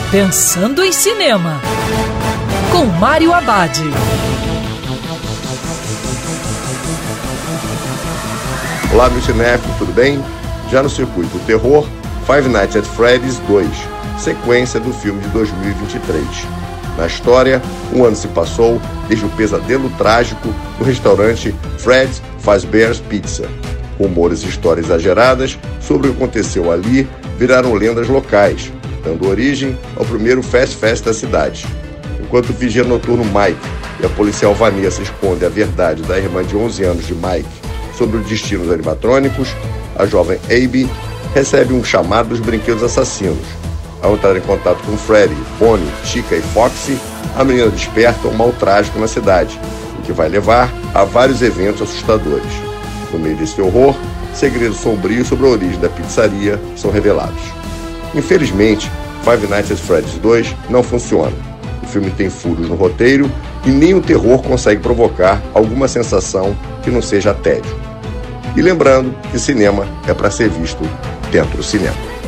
Pensando em Cinema, com Mário Abad. Olá, meu cinéfilo, tudo bem? Já no circuito do terror, Five Nights at Freddy's 2, sequência do filme de 2023. Na história, um ano se passou desde o pesadelo trágico no restaurante Fred's Fazbear's Pizza. Rumores e histórias exageradas sobre o que aconteceu ali viraram lendas locais, dando origem ao primeiro Fast Fest da cidade. Enquanto o vigia noturno Mike e a policial Vanessa escondem a verdade da irmã de 11 anos de Mike sobre o destino dos animatrônicos, a jovem Abby recebe um chamado dos brinquedos assassinos. Ao entrar em contato com Freddy, Bonnie, Chica e Foxy, a menina desperta um mal trágico na cidade, o que vai levar a vários eventos assustadores. No meio desse horror, segredos sombrios sobre a origem da pizzaria são revelados. Infelizmente, Five Nights at Freddy's 2 não funciona. O filme tem furos no roteiro e nem o terror consegue provocar alguma sensação que não seja tédio. E lembrando que cinema é para ser visto dentro do cinema.